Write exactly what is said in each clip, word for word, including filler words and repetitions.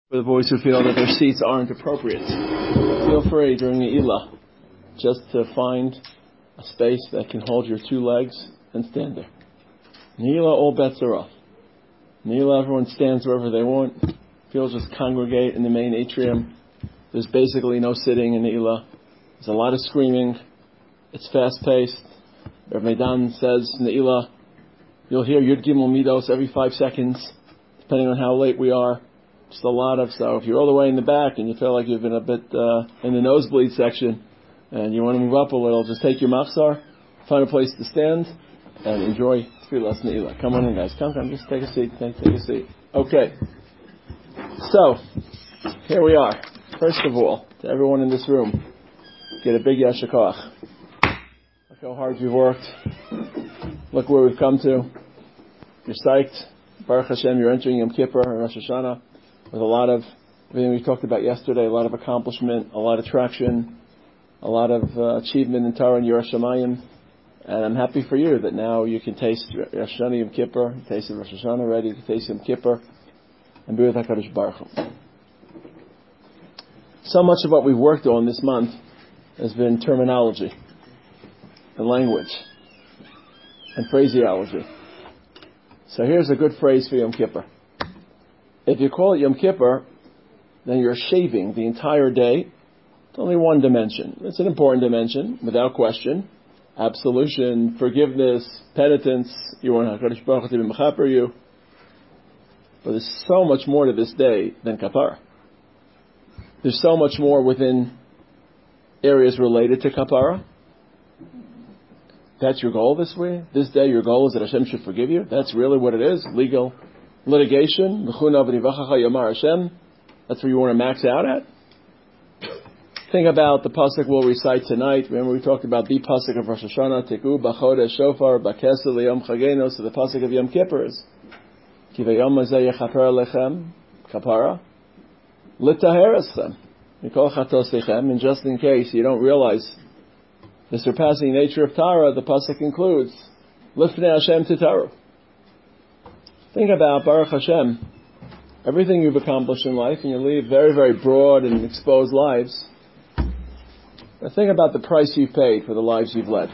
For the boys who feel that their seats aren't appropriate, feel free during the Ilah just to find a space that can hold your two legs and stand there. Ne'ilah, all bets are off. Ne'ilah, everyone stands wherever they want. People just congregate in the main atrium. There's basically no sitting in Ne'ilah. There's a lot of screaming. It's fast-paced. Rav Meidan says Ne'ilah, you'll hear Yud Gimel Midos every five seconds, depending on how late we are. Just a lot of, so if you're all the way in the back and you feel like you've been a bit uh, in the nosebleed section and you want to move up a little, just take your machzor, find a place to stand, and enjoy Tfilas Ne'ilah. Come on in, guys. Come, come. Just take a seat. Take, take a seat. Okay. So, here we are. First of all, to everyone in this room, get a big yasher koach. Look how hard you've worked. Look where we've come to. You're psyched. Baruch Hashem, you're entering Yom Kippur and Rosh Hashanah with a lot of everything we talked about yesterday, a lot of accomplishment, a lot of traction, a lot of uh, achievement in Torah and Yiras Shamayim. And I'm happy for you that now you can taste Rosh Hashanah Yom Kippur, you tasted Rosh Hashanah already, you can taste Yom Kippur, and be with HaKadosh Baruch Hu. So much of what we've worked on this month has been terminology and language and phraseology. So here's a good phrase for Yom Kippur. If you call it Yom Kippur, then you're shaving the entire day. It's only one dimension. It's an important dimension, without question. Absolution, forgiveness, penitence. You want HaKadosh Baruch Hu to be mechaper you. But there's so much more to this day than kapara. There's so much more within areas related to kapara. That's your goal this week? This day your goal is that Hashem should forgive you? That's really what it is? Legal litigation? That's where you want to max out at? Think about the pasuk we'll recite tonight. Remember we talked about the pasuk of Rosh Hashanah, Tiku, B'chodesh, Shofar, B'kesel, Yom Chagenu. So the pasuk of Yom Kippur is Ki v'yom hazeh yechaper lechem, kapara, l'taher eschem, mikol chatos lechem. And just in case you don't realize the surpassing nature of Tara, the pasuk includes Lifnei Hashem Titaru. Think about Baruch Hashem, everything you've accomplished in life, and you lead very, very broad and exposed lives. But think about the price you've paid for the lives you've led,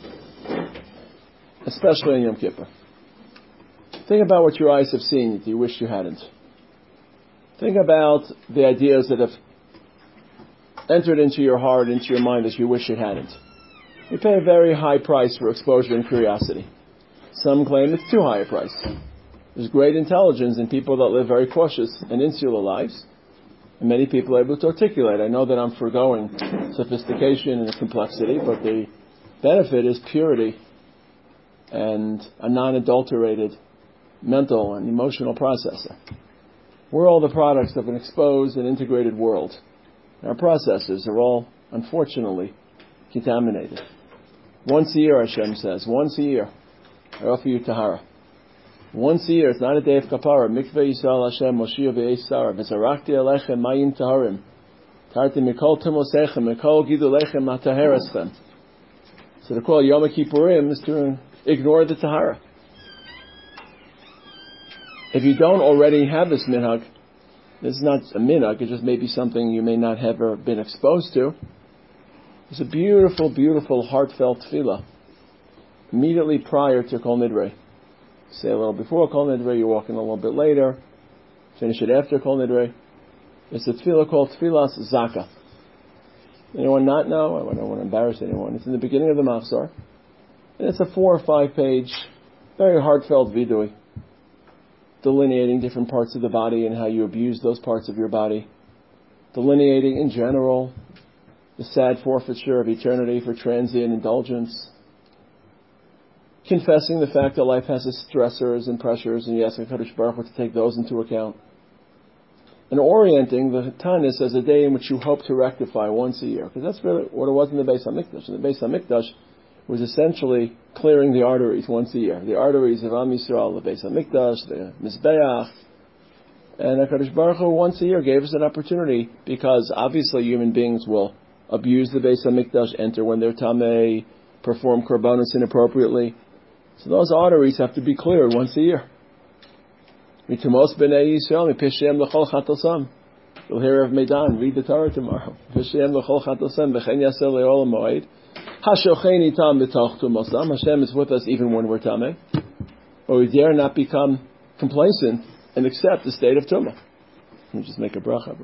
especially in Yom Kippur. Think about what your eyes have seen that you wish you hadn't. Think about the ideas that have entered into your heart, into your mind that you wish it hadn't. You pay a very high price for exposure and curiosity. Some claim it's too high a price. There's great intelligence in people that live very cautious and insular lives. And many people are able to articulate. I know that I'm foregoing sophistication and complexity, but the benefit is purity and a non-adulterated mental and emotional processor. We're all the products of an exposed and integrated world. Our processors are all, unfortunately, contaminated. Once a year, Hashem says, once a year, I offer you tahara. Once a year, it's not a day of kapara. Mikveh Yisrael Hashem, Moshiach v'Eisar, v'zarakti alechem mayim taharim. Tarti mikol tumosechem, mikol gidu lechem mataher eschem. So to call Yom Kippurim is to ignore the tahara. If you don't already have this minhag, this is not a minhag, it just may be something you may not have ever been exposed to. It's a beautiful, beautiful, heartfelt tefillah immediately prior to Kol Nidrei. Say a little before Kol Nidrei, you walk in a little bit later, finish it after Kol Nidrei. It's a tefillah called Tfilas Zaka. Anyone not know? I don't want to embarrass anyone. It's in the beginning of the machzor. And it's a four or five page, very heartfelt vidui, delineating different parts of the body and how you abuse those parts of your body. Delineating in general the sad forfeiture of eternity for transient indulgence. Confessing the fact that life has its stressors and pressures, and you ask HaKadosh Baruch Hu to take those into account. And orienting the Tanis as a day in which you hope to rectify once a year. Because that's really what it was in the Beis HaMikdash. In the Beis HaMikdash was essentially clearing the arteries once a year. The arteries of Am Yisrael, the Beis HaMikdash, the Mizbeach. And HaKadosh Baruch Hu once a year gave us an opportunity, because obviously human beings will abuse the Beis HaMikdash, enter when they're tamei, perform korbanos inappropriately. So those arteries have to be cleared once a year. Mitumos b'nei Yisrael, mipishem l'chol chatosam. You'll hear of Meidan. Read the Torah tomorrow. Hashem is with us even when we're tameh. But we dare not become complacent and accept the state of tumah. Let me just make a bracha.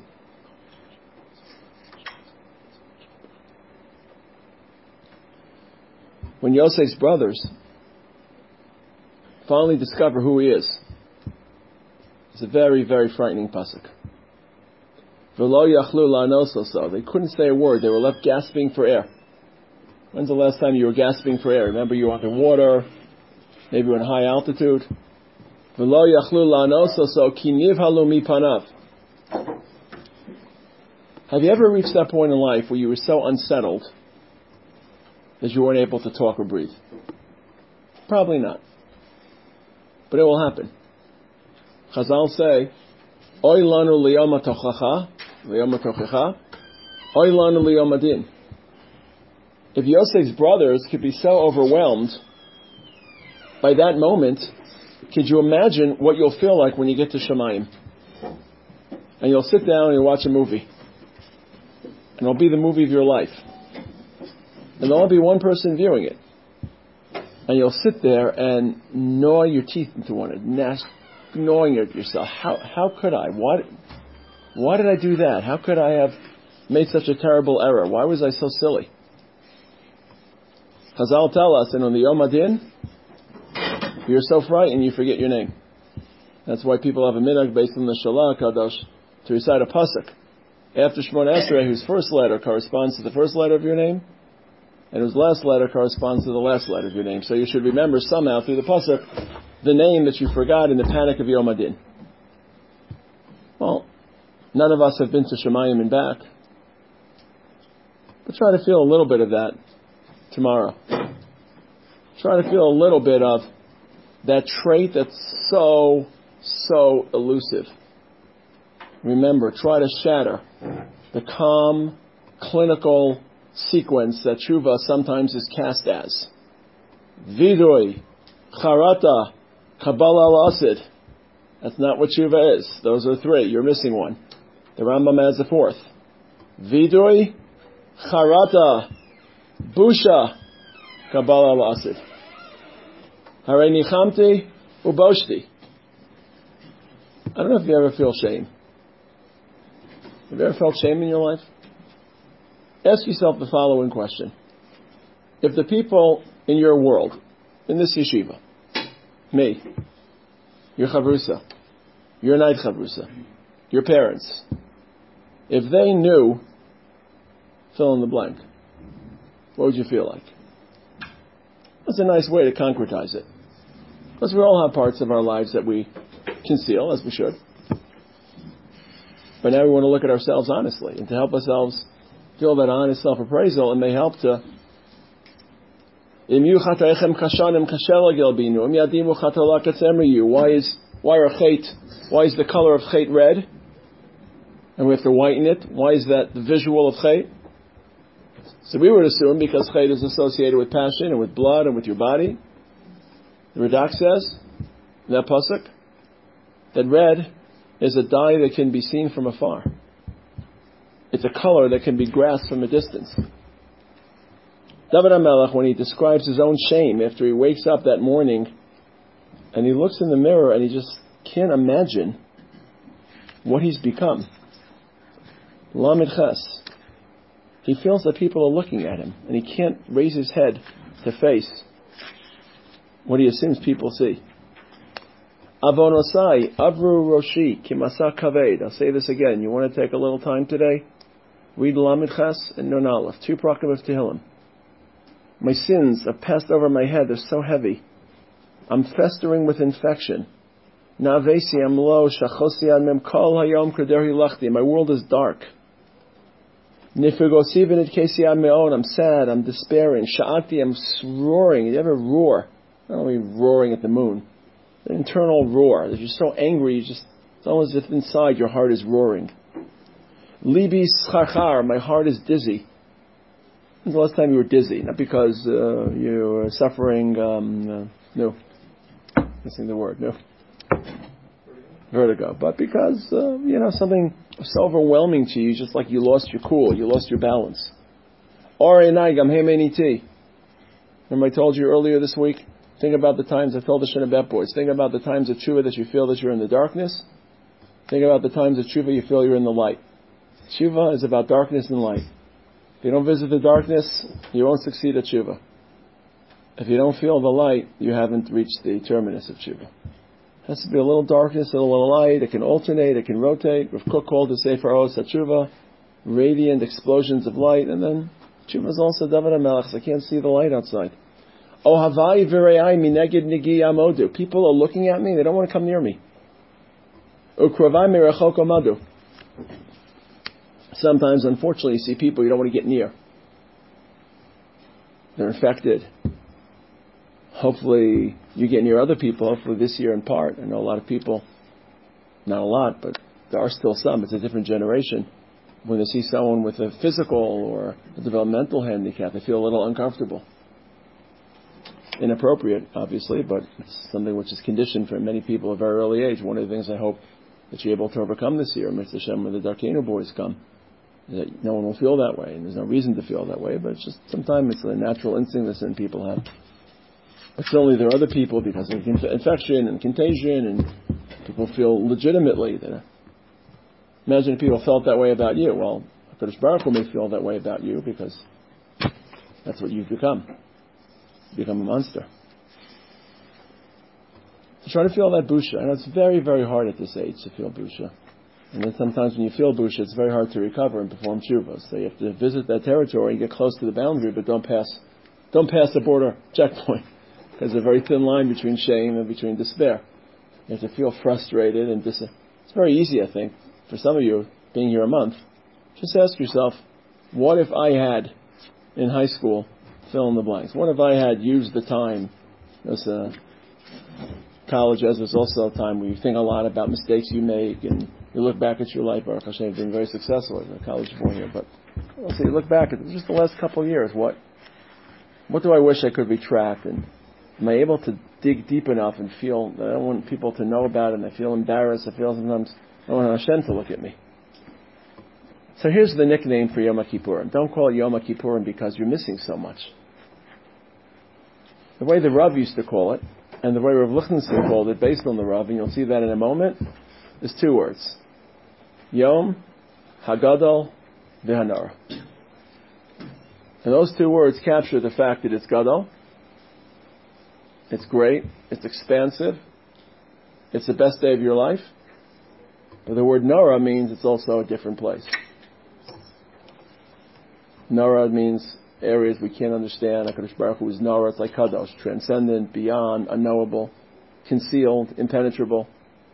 When Yosef's brothers finally discover who he is, it's a very, very frightening pasuk. V'lo yachlu la'anos oso. They couldn't say a word. They were left gasping for air. When's the last time you were gasping for air? Remember, you were underwater. Maybe you were in high altitude. V'lo yachlu la'anos oso ki nivhalu mipanav. Have you ever reached that point in life where you were so unsettled that you weren't able to talk or breathe? Probably not. But it will happen. Chazal say, Oy lanu liyom hatochacha, liyom hatochecha, oy lanu liyom adin. If Yosef's brothers could be so overwhelmed by that moment, could you imagine what you'll feel like when you get to Shemayim? And you'll sit down and you'll watch a movie. And it'll be the movie of your life. And there'll only be one person viewing it. And you'll sit there and gnaw your teeth into one another, gnawing at yourself. How how could I? Why, why did I do that? How could I have made such a terrible error? Why was I so silly? Chazal tell us, and on the Yom Adin, you're so frightened you forget your name. That's why people have a minhag based on the Shalah Kadosh to recite a pasuk after Shemona Esrei, whose first letter corresponds to the first letter of your name, and whose last letter corresponds to the last letter of your name. So you should remember somehow through the pasuk the name that you forgot in the panic of Yom Adin. Well, none of us have been to Shemayim and back, but try to feel a little bit of that tomorrow. Try to feel a little bit of that trait that's so, so elusive. Remember, try to shatter the calm, clinical sequence that tshuva sometimes is cast as. Vidui, charata, kabbalah al-asid. That's not what tshuva is. Those are three. You're missing one. The Rambam adds a fourth. Vidui, charata, busha, kabbalah al-asid. Hare nichamti, uboshti. I don't know if you ever feel shame. Have you ever felt shame in your life? Ask yourself the following question. If the people in your world, in this yeshiva, me, your chavrusa, your night chavrusa, your parents, if they knew, fill in the blank, what would you feel like? That's a nice way to concretize it. Because we all have parts of our lives that we conceal, as we should. But now we want to look at ourselves honestly, and to help ourselves feel that honest self-appraisal, it may help to why is why are chait why is the color of chait red? And we have to whiten it. Why is that the visual of chait? So we would assume because chait is associated with passion and with blood and with your body. The Radak says in that pasuk that red is a dye that can be seen from afar. It's a color that can be grasped from a distance. David HaMelech, when he describes his own shame after he wakes up that morning and he looks in the mirror and he just can't imagine what he's become. Lamed Ches. He feels that people are looking at him and he can't raise his head to face what he assumes people see. Avonosai, Avru Roshi, Kimasa Kaved. I'll say this again. You want to take a little time today? Read Lamed Ches and Nun Aleph. Two Prakim of Tehillim. My sins have passed over my head. They're so heavy. I'm festering with infection. Navesi amlo shachosi mem kol hayom krederi lachti. My world is dark. Nifugosi v'nit kesi me'on. I'm sad. I'm despairing. Sha'ati. I'm roaring. You ever roar? Not only roaring at the moon. An internal roar. If you're so angry, you just, it's almost as if inside your heart is roaring. Libi scharchar. My heart is dizzy. When's the last time you were dizzy? Not because uh, you were suffering, um, uh, no. Missing the word, no. vertigo, but because, uh, you know, something so overwhelming to you, just like you lost your cool, you lost your balance. Remember I told you earlier this week, think about the times, I told the Shinabet boys, think about the times of tshuva that you feel that you're in the darkness. Think about the times of tshuva you feel you're in the light. Tshuva is about darkness and light. If you don't visit the darkness, you won't succeed at tshuva. If you don't feel the light, you haven't reached the terminus of tshuva. It has to be a little darkness and a little light. It can alternate, it can rotate. Rav Kook called it Sefer Oz HaTshuva, radiant explosions of light, and then tshuva is also David HaMelech, so I can't see the light outside. Ohavai v're'ai mineged nigi amodu. People are looking at me, they don't want to come near me. Ukravai mirachok amadu. Sometimes, unfortunately, you see people you don't want to get near. They're infected. Hopefully, you get near other people. Hopefully, this year in part. I know a lot of people, not a lot, but there are still some. It's a different generation. When they see someone with a physical or a developmental handicap, they feel a little uncomfortable. Inappropriate, obviously, but it's something which is conditioned for many people at a very early age. One of the things I hope that you're able to overcome this year, Mister Shem, when the Darkeinu boys come, that no one will feel that way, and there's no reason to feel that way, but it's just sometimes it's a natural instinct that certain people have. But certainly there are other people, because of infection and contagion, and people feel legitimately that. Imagine if people felt that way about you. Well, HaKadosh Baruch Hu may feel that way about you, because that's what you've become. You become a monster. So try to feel that busha. I know it's very, very hard at this age to feel busha. And then sometimes when you feel busha, it's very hard to recover and perform tshuva. So you have to visit that territory and get close to the boundary, but don't pass, don't pass the border checkpoint. There's a very thin line between shame and between despair. You have to feel frustrated and dis- It's very easy, I think, for some of you, being here a month. Just ask yourself, what if I had, in high school, fill in the blanks? What if I had used the time? As a college, as was also a time where you think a lot about mistakes you make, and you look back at your life. Baruch Hashem, you've been very successful as a college boy here, but also you look back at just the last couple of years. What, what do I wish I could retract? And am I able to dig deep enough and feel that I don't want people to know about it, and I feel embarrassed? I feel sometimes I don't want Hashem to look at me. So here's the nickname for Yom Kippurim. Don't call it Yom Kippurim because you're missing so much. The way the Rav used to call it, and the way Rav Lichtenstein called it, based on the Rav, and you'll see that in a moment, is two words. Yom HaGadol V'Hanara. And those two words capture the fact that it's Gadol, it's great, it's expansive, it's the best day of your life. But the word Nara means it's also a different place. Nara means areas we can't understand. HaKadosh Baruch Hu is Nara. It's like Kadosh, transcendent, beyond, unknowable, concealed, impenetrable.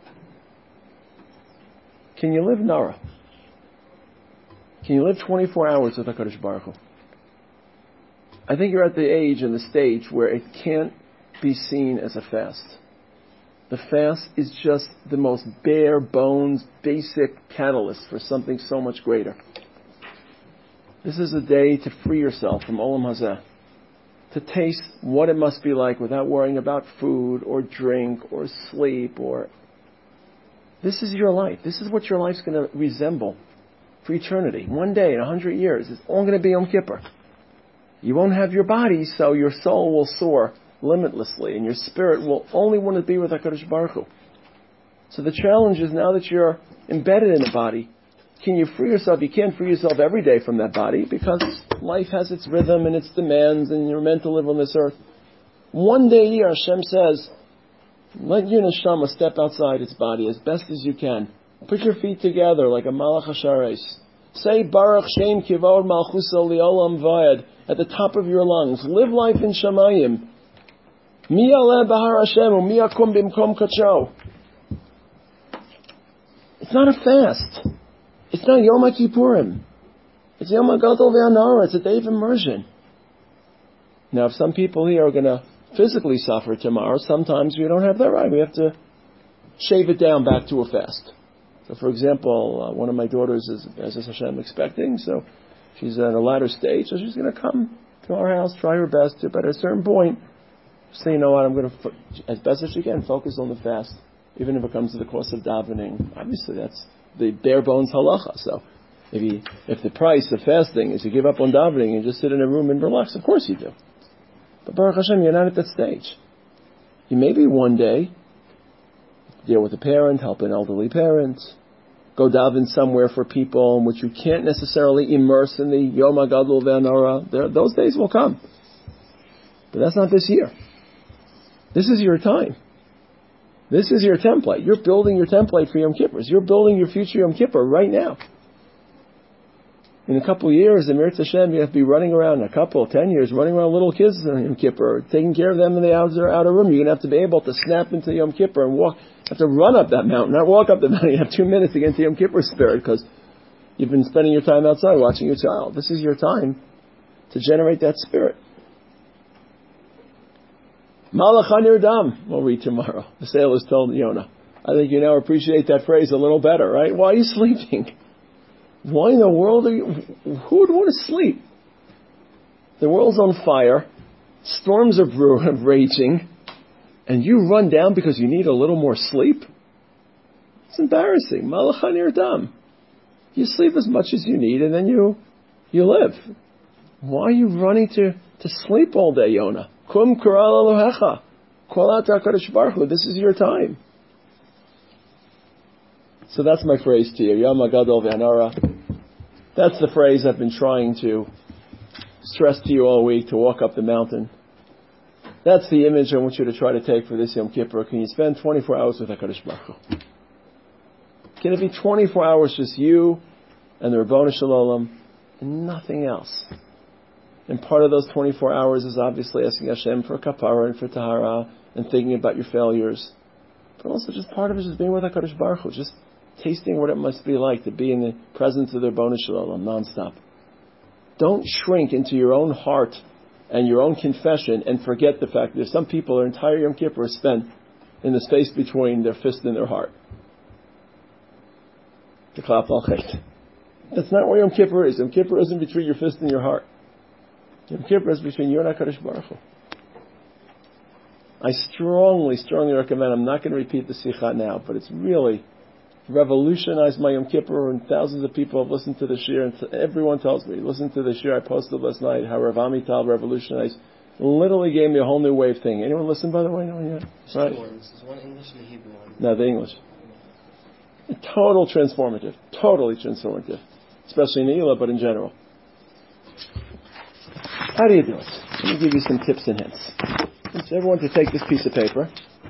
Can you live Nara? Can you live twenty-four hours with HaKadosh Baruch Hu? I think you're at the age and the stage where it can't be seen as a fast. The fast is just the most bare bones, basic catalyst for something so much greater. This is a day to free yourself from Olam Hazeh, to taste what it must be like without worrying about food or drink or sleep. Or this is your life. This is what your life's going to resemble for eternity. One day in a hundred years, it's all going to be Yom Kippur. You won't have your body, so your soul will soar limitlessly, and your spirit will only want to be with HaKadosh Baruch Hu. So the challenge is, now that you're embedded in the body, can you free yourself? You can't free yourself every day from that body, because life has its rhythm and its demands, and you're meant to live on this earth. One day a year, Hashem says, let your neshama step outside its body as best as you can. Put your feet together like a malach hashares. Say Baruch Shem Kivod Malchusa Li'olam Vayed at the top of your lungs. Live life in Shamayim. Mi aleh bahar Hashem, mi yakum bimkom kacho. It's not a fast. It's not Yom Kippurim. It's Yom HaGadol V'Hanara. It's a day of immersion. Now, if some people here are going to physically suffer tomorrow, sometimes we don't have that right. We have to shave it down back to a fast. So, for example, uh, one of my daughters is, as Hashem, expecting, so she's at a latter stage, so she's going to come to our house, try her best to, but at a certain point, say, you know what, I'm going to, as best as she can, focus on the fast. even if it comes to the cost of davening. Obviously, that's the bare bones halacha. So, if you, if the price of fasting is you give up on davening and just sit in a room and relax, of course you do. But Baruch Hashem, you're not at that stage. You maybe one day deal with a parent, help an elderly parent, go daven somewhere for people in which you can't necessarily immerse in the Yom HaGadol Ve'Hanora. Those days will come. But that's not this year. This is your time. This is your template. You're building your template for Yom Kippurs. You're building your future Yom Kippur right now. In a couple of years, in Mirz Hashem, you have to be running around, a couple, ten years, running around little kids in Yom Kippur, taking care of them in the outer, outer room. You're going to have to be able to snap into Yom Kippur and walk, have to run up that mountain, not walk up the mountain. You have two minutes to get into Yom Kippur spirit because you've been spending your time outside watching your child. This is your time to generate that spirit. Malach Hanir Dam, we'll read tomorrow. The sailors told Yonah. I think you now appreciate that phrase a little better, right? Why are you sleeping? Why in the world are you... Who would want to sleep? The world's on fire. Storms are brewing, raging. And you run down because you need a little more sleep? It's embarrassing. Malach Hanir Dam. You sleep as much as you need and then you you live. Why are you running to, to sleep all day, Yonah? Kum Karal Elohecha. Call out to HaKadosh Baruch Hu. This is your time. So that's my phrase to you. Yom HaGadol Ve'Hanora. That's the phrase I've been trying to stress to you all week, to walk up the mountain. That's the image I want you to try to take for this Yom Kippur. Can you spend twenty-four hours with HaKadosh Baruch Hu? Can it be twenty-four hours just you and the Rabbanu Shalom and nothing else? And part of those twenty-four hours is obviously asking Hashem for kapara and for tahara and thinking about your failures. But also just part of it is just being with HaKadosh Baruch Hu, just tasting what it must be like to be in the presence of the Rabbanu Shalom non-stop. Don't shrink into your own heart and your own confession and forget the fact that there's some people, their entire Yom Kippur is spent in the space between their fist and their heart. That's not what Yom Kippur is. Yom Kippur isn't between your fist and your heart. Yom Kippur is between you and HaKadosh Baruch Hu. I strongly, strongly recommend, I'm not going to repeat the Sikha now, but it's really revolutionized my Yom Kippur, and thousands of people have listened to the Shir, and everyone tells me, listen to the Shir I posted last night, how Rav Amital revolutionized, literally gave me a whole new wave thing. Anyone listen, by the way? No one yet? There's right. two ones. There's one English and a Hebrew one. No, the English. Total transformative. Totally transformative. Especially in Ne'ilah, but in general. How do you do it? Let me give you some tips and hints. I want everyone to take this piece of paper.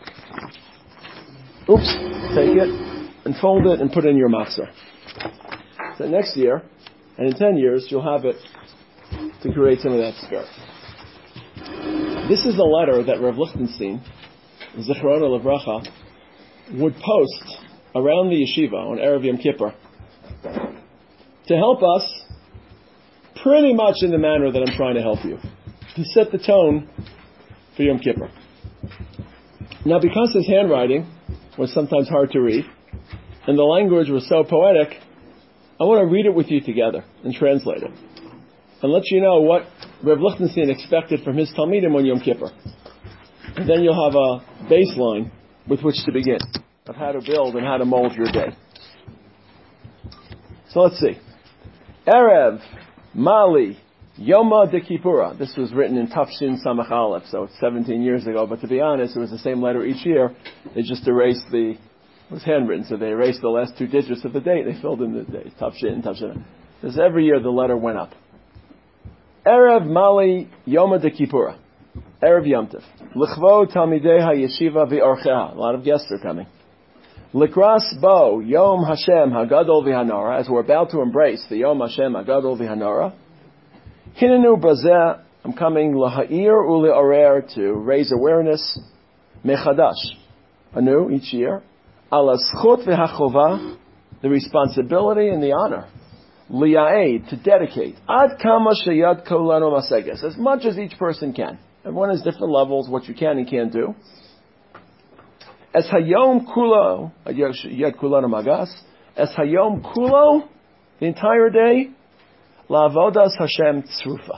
Oops. Take it and fold it and put it in your machzor. So next year, and in ten years, you'll have it to create some of that spirit. This is a letter that Rav Lichtenstein, Zichrono Livracha, would post around the yeshiva on Erev Yom Kippur to help us pretty much in the manner that I'm trying to help you, to set the tone for Yom Kippur. Now, because his handwriting was sometimes hard to read, and the language was so poetic, I want to read it with you together and translate it, and let you know what Rav Lichtenstein expected from his Talmidim on Yom Kippur. And then you'll have a baseline with which to begin of how to build and how to mold your day. So let's see. Erev Mali Yoma de Kippura. This was written in Tafshin Samach Aleph, so it's seventeen years ago. But to be honest, it was the same letter each year. They just erased the, it was handwritten, so they erased the last two digits of the date. They filled in the date. Tafshin, Tafshin. Because every year the letter went up. Erev Mali Yoma de Kippura. Erev Yom Tov. L'chvo Talmidei HaYeshiva v'Orcheha. A lot of guests are coming. Likras Bo Yom Hashem Hagadol v'Hanora. As we're about to embrace the Yom Hashem Hagadol v'Hanora. Hinenu Brazeh. I'm coming L'ha'ir u'le'orer, to raise awareness. Mechadash. Anew, each year. Ala Zchut v'Hachova. The responsibility and the honor. Li'aid, to dedicate. Ad kama sheyad kolano maseges. As much as each person can. Everyone has different levels, what you can and can't do. Es hayom kulo, yad kulano magas. Es hayom kulo, the entire day. La'avodas Hashem tzrufa.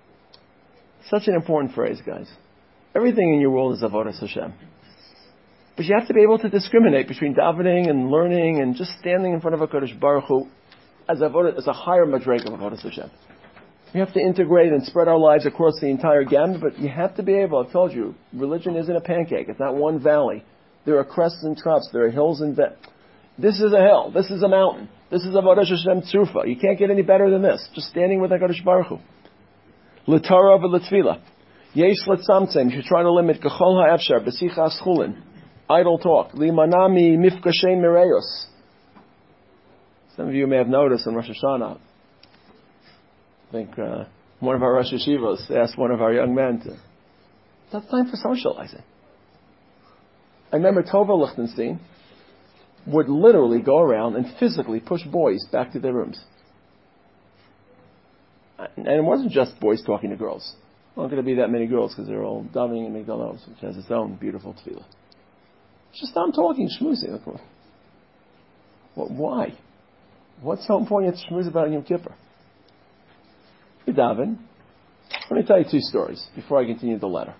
Such an important phrase, guys. Everything in your world is avodas Hashem. But you have to be able to discriminate between davening and learning and just standing in front of a Kodesh Baruch Hu as a, as a higher madrega of Avodas Hashem. We have to integrate and spread our lives across the entire gamut, but you have to be able, I've told you, religion isn't a pancake. It's not one valley. There are crests and troughs. There are hills and valleys. This is a hill. This is a mountain. This is Avodas Hashem Tzufa. You can't get any better than this. Just standing with HaKadosh Baruch Hu. L'Torah v'L'Tfila. Yesh l'tzamtzem. You should try to limit K'chol ha'efshar b'sichas chulin. Idle talk. Limanami mifkashei mireyos. Some of you may have noticed on Rosh Hashanah, I think uh, one of our Rosh Yeshivos asked one of our young men to, that's time for socializing. I remember Tova Lichtenstein would literally go around and physically push boys back to their rooms. And it wasn't just boys talking to girls. There aren't going to be that many girls because they're all davening in Migdal, which has its own beautiful tefillah. Just stop talking, schmoozing. Well, why? What's so important to schmooze about Yom Kippur? We daven. Let me tell you two stories before I continue the letter.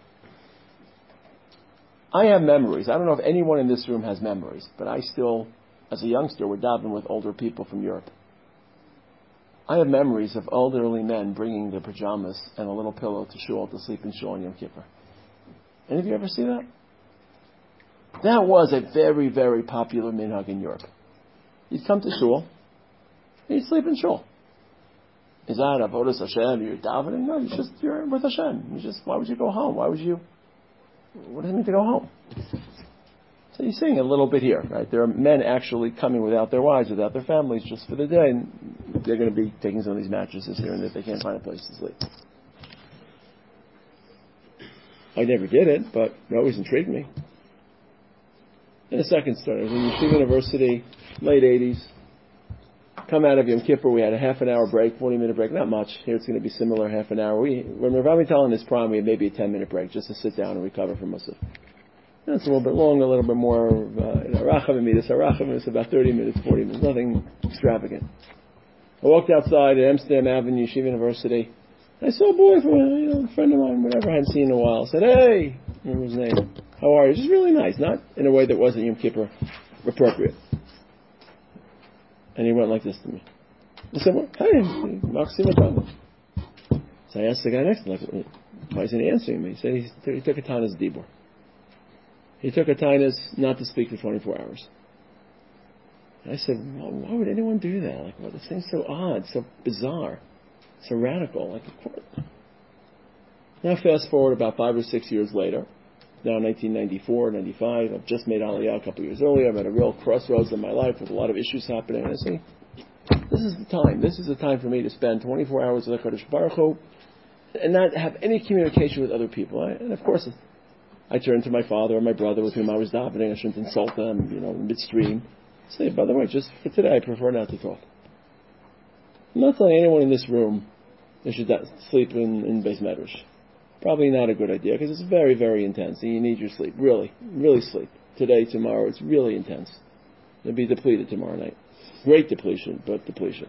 I have memories. I don't know if anyone in this room has memories, but I still, as a youngster, would daven with older people from Europe. I have memories of elderly men bringing their pajamas and a little pillow to shul to sleep in shul on Yom Kippur. Any of you ever see that? That was a very, very popular minhag in Europe. You'd come to shul, and you'd sleep in shul. Is that avodas Hashem? You're davening? No, you just you're with Hashem. You just why would you go home? Why would you? What does it mean to go home? So you're seeing a little bit here, right? There are men actually coming without their wives, without their families, just for the day, and they're going to be taking some of these mattresses here and if they can't find a place to sleep. I never did it, but it always intrigued me. And a second story. I was in Yeshiva University, late eighties. Come out of Yom Kippur, we had a half an hour break, forty minute break, not much. Here it's going to be similar, half an hour. We, when Rav Amital in his prime, we had maybe a ten minute break just to sit down and recover from Musaf. And it's a little bit long, a little bit more, uh, you know, Rachavim Midas, Rachavim is about thirty minutes, forty minutes, nothing extravagant. I walked outside at Amsterdam Avenue, Yeshiva University. I saw a boy from a, you know, a friend of mine, whatever I hadn't seen in a while. I said, hey, I remember his name. How are you? Just really nice, not in a way that wasn't Yom Kippur appropriate. And he went like this to me. I said, well, hey, Maxima Tova. So I asked the guy next to me, like, why isn't he answering me? He said he, he took a Tainus Dibur. He took a Tainus not to speak for twenty-four hours. And I said, well, why would anyone do that? Like, well, this seems so odd, so bizarre, so radical. Like, of course. Now fast forward about five or six years later. Now nineteen ninety-four, ninety-five, I've just made Aliyah a couple of years earlier. I'm at a real crossroads in my life with a lot of issues happening. And I say, this is the time. This is the time for me to spend twenty-four hours with the Kodesh Baruch Hu and not have any communication with other people. I, and of course, I turned to my father or my brother with whom I was davening. I shouldn't insult them, you know, midstream. Say, by the way, just for today, I prefer not to talk. I'm not telling anyone in this room they should sleep in, in Beis Medrash. Probably not a good idea because it's very, very intense and you need your sleep. Really, really sleep. Today, tomorrow, it's really intense. You'll be depleted tomorrow night. Great depletion, but depletion.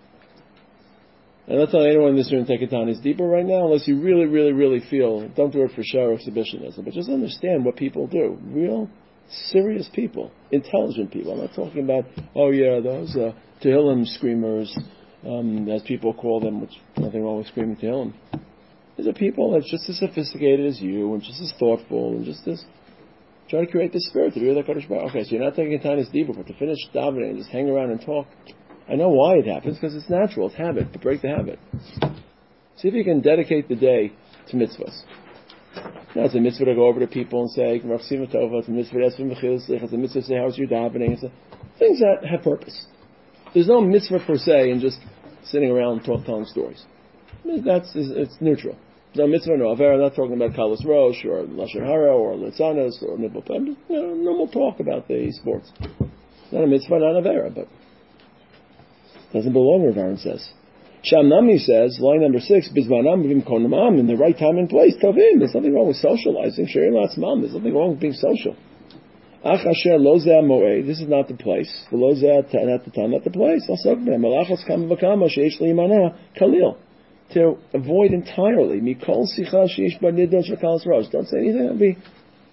And I'm not telling anyone in this room to take a Tainus Dibur right now unless you really, really, really feel, don't do it for show or exhibitionism, but just understand what people do. Real, serious people. Intelligent people. I'm not talking about, oh yeah, those uh, Tehillim screamers, um, as people call them, which nothing wrong with screaming Tehillim. These are people that's just as sophisticated as you and just as thoughtful and just as try to create this spirit to be with Kodesh Baruch. Okay, so you're not taking a Tainus Dibur, but to finish davening and just hang around and talk. I know why it happens, because it's natural, it's habit, to break the habit. See if you can dedicate the day to mitzvahs. Now, it's a mitzvah to go over to people and say, it's a mitzvah to ask for mechilus, it's a mitzvah to say, how's your davening? It's a, things that have purpose. There's no mitzvah per se in just sitting around talk, telling stories. That's, it's neutral. No mitzvah, no avera. I'm not talking about Kalos Rosh or Lashon Hara or Litzanos or Nibble Pem. Just, you know, normal talk about the sports. Not a mitzvah, not an avera, but doesn't belong where Aaron says. Sham Nami says, line number six, Bizmanam Vim Konamam, in the right time and place, Tovim. There's nothing wrong with socializing. Sharing lots mom. There's nothing wrong with being social. Ach Asher Lozeh Moed. This is not the place. The Lozeh, not the time, not the place. Malachas Kam Vakama Sheish Liimana Kalil. To avoid entirely. Mikol Sicha Sheish Bar Nidos V'Kalas Rosh. Don't say anything. That'll be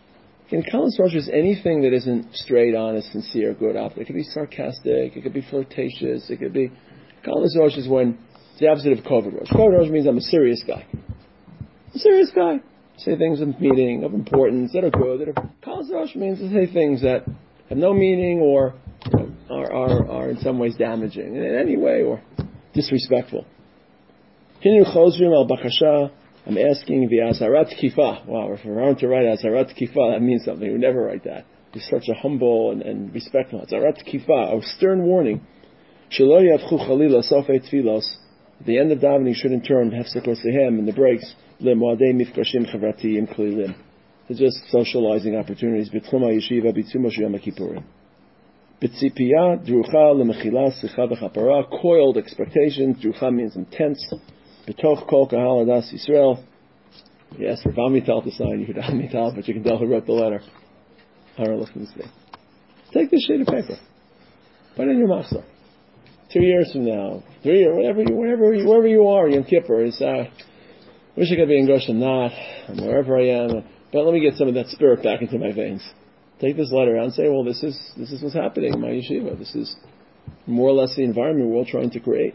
In Kalas Rosh is anything that isn't straight, honest, sincere, good opposite. It could be sarcastic, it could be flirtatious, it could be... Kalas Rosh is when it's the opposite of Kovod Rosh. Kovod Rosh means I'm a serious guy. I'm a serious guy. Say things of meaning, of importance, that are good. That are... Kalas Rosh means to say things that have no meaning or you know, are, are, are in some ways damaging in any way or disrespectful. Hinu Chozrim al Bakasha. I'm asking the Azarat Kifa. Wow, if we're on to write Azarat Kifa, that means something. We never write that. It's such a humble and, and respectful. Azarat Kifa, a stern warning. Shelo yavchu chalila sofei tfilos. At the end of davening, you shouldn't turn hefsek lesehem in the breaks. Lemoadei mifkashim chavratiyim klilim. It's just socializing opportunities. B'tchum ha'yeshiva b'tzumo sheyom ha'kippurim. B'tzipiyah drucha lemechila sicha v'chapara. Coiled expectations. Drucha means intense. B'toch kol kahal adas Yisrael. Yes, for Amital to sign, you Amital, but you can tell who wrote the letter. Hara, look at this thing. Take this sheet of paper. Put it in your machzor. Two years from now, three years, whatever you, wherever you, wherever you are, Yom Kippur is. Uh, wish I could be in Gosh, I'm not. I'm wherever I am, but let me get some of that spirit back into my veins. Take this letter out and say, well, this is this is what's happening in my yeshiva. This is more or less the environment we're all trying to create.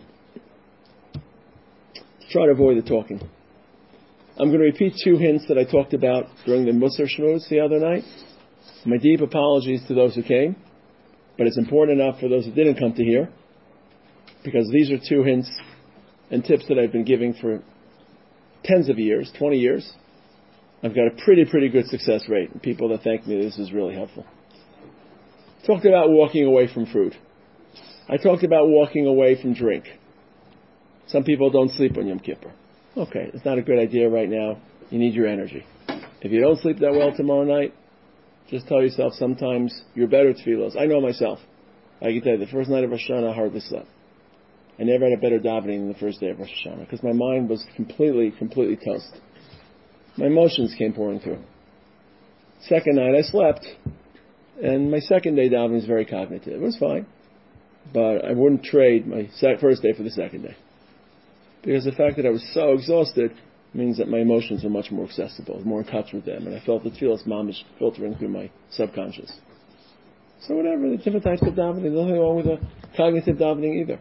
Try to avoid the talking. I'm going to repeat two hints that I talked about during the Musar Shmooze the other night. My deep apologies to those who came, but it's important enough for those who didn't come to hear, because these are two hints and tips that I've been giving for tens of years, twenty years. I've got a pretty, pretty good success rate, and people that thank me, this is really helpful. Talked about walking away from food. I talked about walking away from drink. Some people don't sleep on Yom Kippur. Okay, it's not a good idea right now. You need your energy. If you don't sleep that well tomorrow night, just tell yourself sometimes you're better tefillos. I know myself. I can tell you, the first night of Rosh Hashanah, I hardly slept. I never had a better davening than the first day of Rosh Hashanah because my mind was completely, completely toast. My emotions came pouring through. Second night, I slept, and my second day davening was very cognitive. It was fine, but I wouldn't trade my first day for the second day. Because the fact that I was so exhausted means that my emotions are much more accessible, more in touch with them, and I felt the tefillas mamish filtering through my subconscious. So whatever, the different types of davening, there's nothing wrong with a cognitive davening either.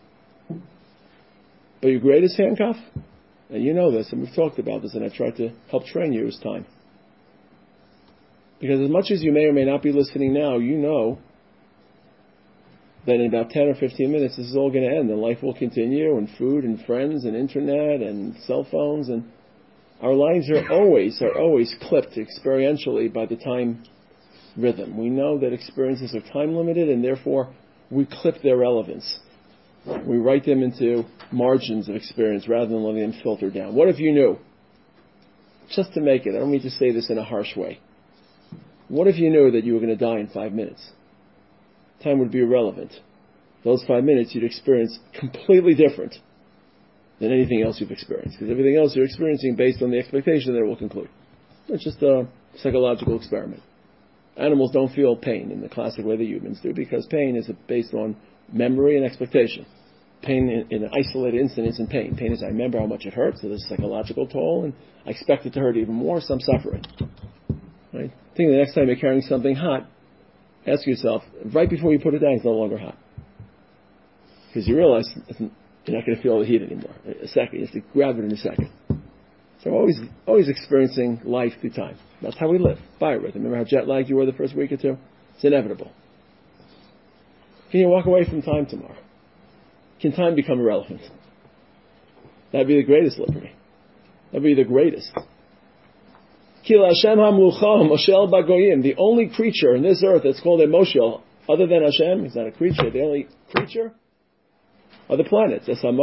But your greatest handcuff, and you know this, and we've talked about this, and I tried to help train you, is time. Because as much as you may or may not be listening now, you know that in about ten or fifteen minutes this is all going to end and life will continue, and food and friends and internet and cell phones, and our lives are always are always clipped experientially by the time rhythm. We know that experiences are time limited, and therefore we clip their relevance. We write them into margins of experience rather than letting them filter down. What if you knew, just to make it, I don't mean to say this in a harsh way, what if you knew that you were going to die in five minutes? Time would be irrelevant. Those five minutes you'd experience completely different than anything else you've experienced. Because everything else you're experiencing based on the expectation that it will conclude. It's just a psychological experiment. Animals don't feel pain in the classic way that humans do, because pain is based on memory and expectation. Pain in, in an isolated instant isn't pain. Pain is I remember how much it hurts, so there's a psychological toll, and I expect it to hurt even more, so I'm suffering. Right? I think the next time you're carrying something hot, ask yourself, right before you put it down, it's no longer hot. Because you realize you're not going to feel the heat anymore. A second, you have to grab it in a second. So we're always, always experiencing life through time. That's how we live. Biorhythm. Remember how jet lagged you were the first week or two? It's inevitable. Can you walk away from time tomorrow? Can time become irrelevant? That'd be the greatest liberty. That'd be the greatest. The only creature in this earth that's called a Moshel, other than Hashem, he's not a creature, the only creature are the planets.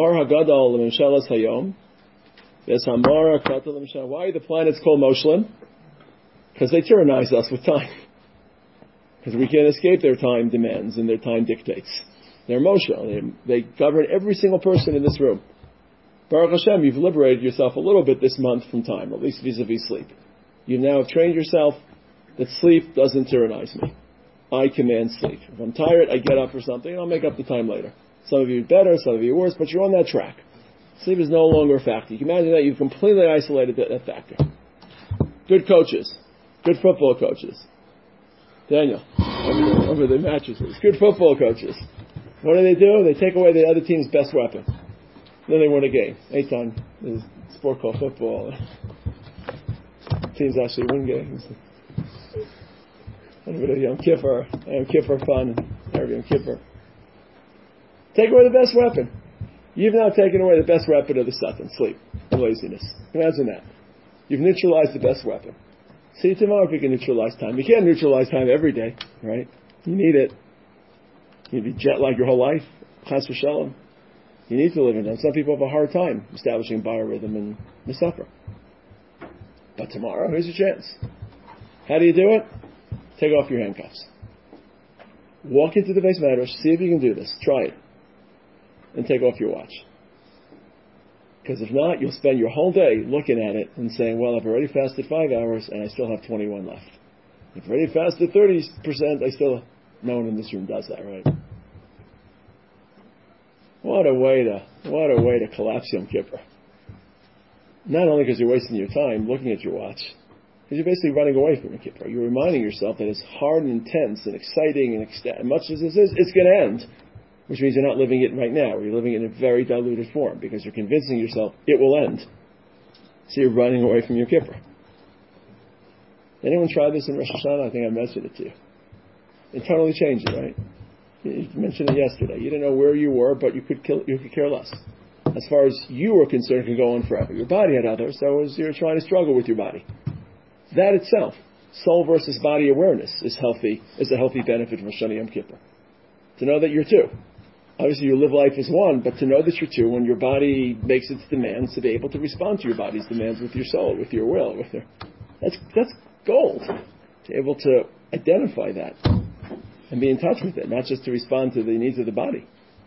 Why are the planets called Moshelim? Because they tyrannize us with time. Because we can't escape their time demands and their time dictates. They're Moshel. They, they govern every single person in this room. Baruch Hashem, you've liberated yourself a little bit this month from time, at least vis-a-vis sleep. You now have trained yourself that sleep doesn't tyrannize me. I command sleep. If I'm tired, I get up for something, and I'll make up the time later. Some of you better, some of you worse, but you're on that track. Sleep is no longer a factor. You can imagine that you've completely isolated that, that factor. Good coaches. Good football coaches. Daniel, over the mattresses. Good football coaches. What do they do? They take away the other team's best weapon. Then they win a game. Anytime there's a sport called football, teams actually win games. And a bit of Yom Kippur, Yom Kippur fun, Erev Yom Kippur. Take away the best weapon. You've now taken away the best weapon of the Satan, sleep, and laziness. Imagine that. You've neutralized the best weapon. See tomorrow if you can neutralize time. You can't neutralize time every day, right? You need it. You'd be jet-lagged your whole life. Chas v'shalom. You need to live in them. Some people have a hard time establishing biorhythm and they suffer. But tomorrow, here's your chance. How do you do it? Take off your handcuffs. Walk into the base madrash, see if you can do this. Try it. And take off your watch. Because if not, you'll spend your whole day looking at it and saying, well, I've already fasted five hours and I still have twenty-one left. If I've already fasted thirty percent, I still... No one in this room does that, right? What a way to, what a way to collapse Yom Kippur. Not only because you're wasting your time looking at your watch, because you're basically running away from Yom Kippur. You're reminding yourself that it's hard and intense and exciting and ext- much as this is, it's going to end. Which means you're not living it right now. You're living it in a very diluted form because you're convincing yourself it will end. So you're running away from Yom Kippur. Anyone try this in Rosh Hashanah? I think I mentioned it to you. It totally changed it, right? You mentioned it yesterday. You didn't know where you were, but you could kill, you could care less. As far as you were concerned, it could go on forever. Your body had others, so as you're trying to struggle with your body. That itself, soul versus body awareness, is healthy, is a healthy benefit from Shana Yom Kippur. To know that you're two. Obviously, you live life as one, but to know that you're two, when your body makes its demands, to be able to respond to your body's demands with your soul, with your will, with your, that's that's gold. To be able to identify that and be in touch with it, not just to respond to the needs of the body.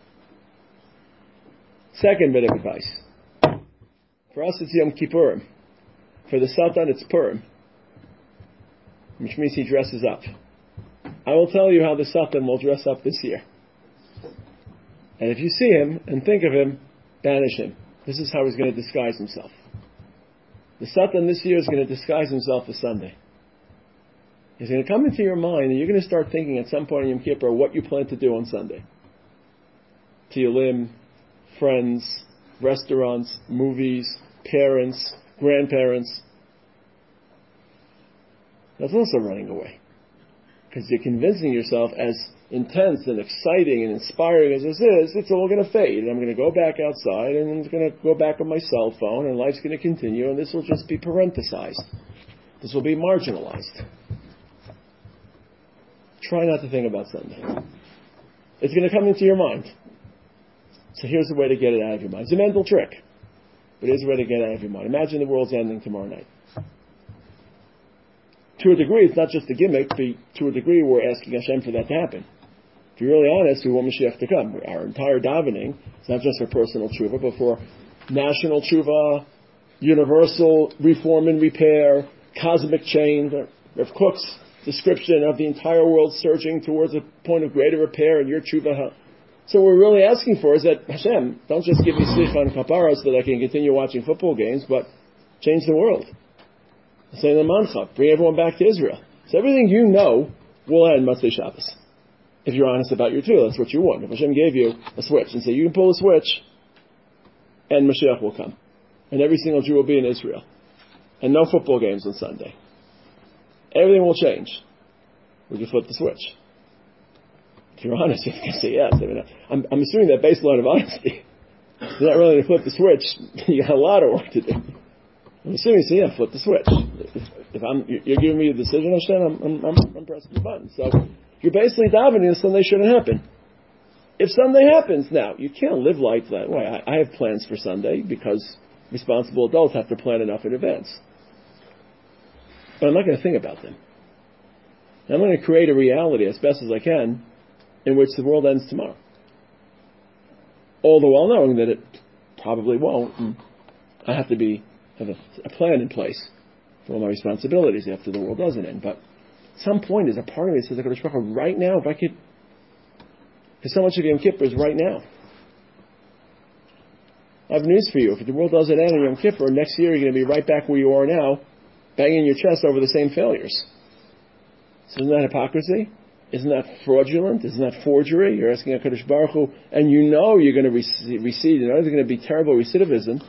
Second bit of advice. For us, it's Yom Kippurim. For the Satan, it's Purim, which means he dresses up. I will tell you how the Satan will dress up this year. And if you see him and think of him, banish him. This is how he's going to disguise himself. The Satan this year is going to disguise himself as Sunday. He's going to come into your mind and you're going to start thinking at some point in Yom Kippur what you plan to do on Sunday. Tiyalim, friends, restaurants, movies, parents, grandparents. That's also running away. Because you're convincing yourself, as intense and exciting and inspiring as this is, it's all going to fade. And I'm going to go back outside and I'm going to go back on my cell phone and life's going to continue and this will just be parenthesized. This will be marginalized. Try not to think about Sunday. It's going to come into your mind. So here's the way to get it out of your mind. It's a mental trick, but here's the way to get it out of your mind. Imagine the world's ending tomorrow night. To a degree, it's not just a gimmick, but to a degree, we're asking Hashem for that to happen. If you're really honest, we want Mashiach to come. Our entire davening is not just for personal tshuva, but for national tshuva, universal reform and repair, cosmic change. Rav Kook's description of the entire world surging towards a point of greater repair and your tshuva. So what we're really asking for is that, Hashem, don't just give me slicha and kapara so that I can continue watching football games, but change the world. Say the mancha, bring everyone back to Israel. So everything you know will end Motzei Shabbos. If you're honest about your tefillah, that's what you want. If Hashem gave you a switch and say you can pull a switch, and Mashiach will come, and every single Jew will be in Israel, and no football games on Sunday, everything will change. Would you flip the switch? If you're honest, you can say yes. I mean, I'm, I'm assuming that based on a lot of honesty. If you're not willing to flip the switch, you got a lot of work to do. I'm assuming, so yeah, flip the switch. If, if I'm, you're giving me a decision, Hashem, I'm, I'm, I'm, I'm pressing the button. So you're basically davening that Sunday shouldn't happen. If Sunday happens, now, you can't live life that way. I, I have plans for Sunday because responsible adults have to plan enough in advance. But I'm not going to think about them. I'm going to create a reality as best as I can in which the world ends tomorrow. All the while knowing that it probably won't. And I have to be have a, a plan in place for all my responsibilities after the world doesn't end. But at some point there's a part of me that says, HaKadosh Baruch Hu, right now, if I could, because so much of Yom Kippur is right now. I have news for you. If the world doesn't end in Yom Kippur, next year you're going to be right back where you are now, banging your chest over the same failures. So isn't that hypocrisy? Isn't that fraudulent? Isn't that forgery? You're asking HaKadosh Baruch Hu, and you know you're going to receive, receive you know there's going to be terrible recidivism.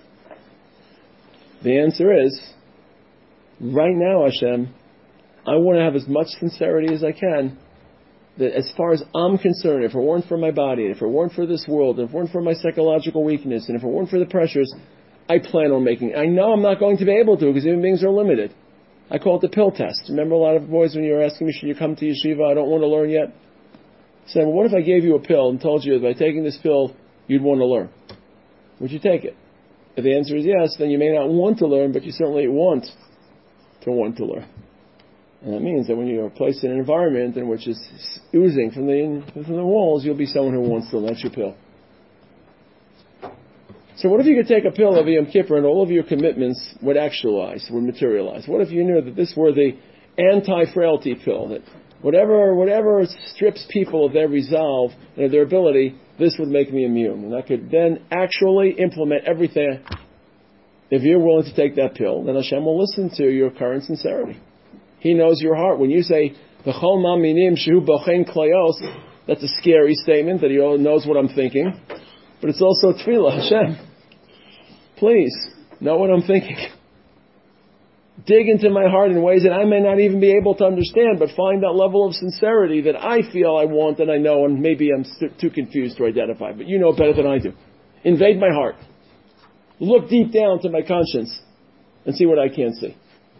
The answer is, right now, Hashem, I want to have as much sincerity as I can, that as far as I'm concerned, if it weren't for my body, if it weren't for this world, if it weren't for my psychological weakness, and if it weren't for the pressures, I plan on making, I know I'm not going to be able to, because human beings are limited. I call it the pill test. Remember a lot of boys when you were asking me, should you come to yeshiva? I don't want to learn yet. I said, well, what if I gave you a pill and told you that by taking this pill, you'd want to learn? Would you take it? If the answer is yes, then you may not want to learn, but you certainly want to want to learn. And that means that when you are placed in an environment in which is oozing from the, from the walls, you'll be someone who wants to learn. That's your pill. So what if you could take a pill of Yom Kippur and all of your commitments would actualize, would materialize? What if you knew that this were the anti-frailty pill, that whatever whatever strips people of their resolve and of their ability, this would make me immune. And I could then actually implement everything. If you're willing to take that pill, then Hashem will listen to your current sincerity. He knows your heart. When you say, V'chol ma'aminim shehu bochen klayos, that's a scary statement, that he knows what I'm thinking. But it's also tefillah. Hashem, please, know what I'm thinking. Dig into my heart in ways that I may not even be able to understand, but find that level of sincerity that I feel I want and I know, and maybe I'm too confused to identify. But you know better than I do. Invade my heart. Look deep down to my conscience and see what I can't see.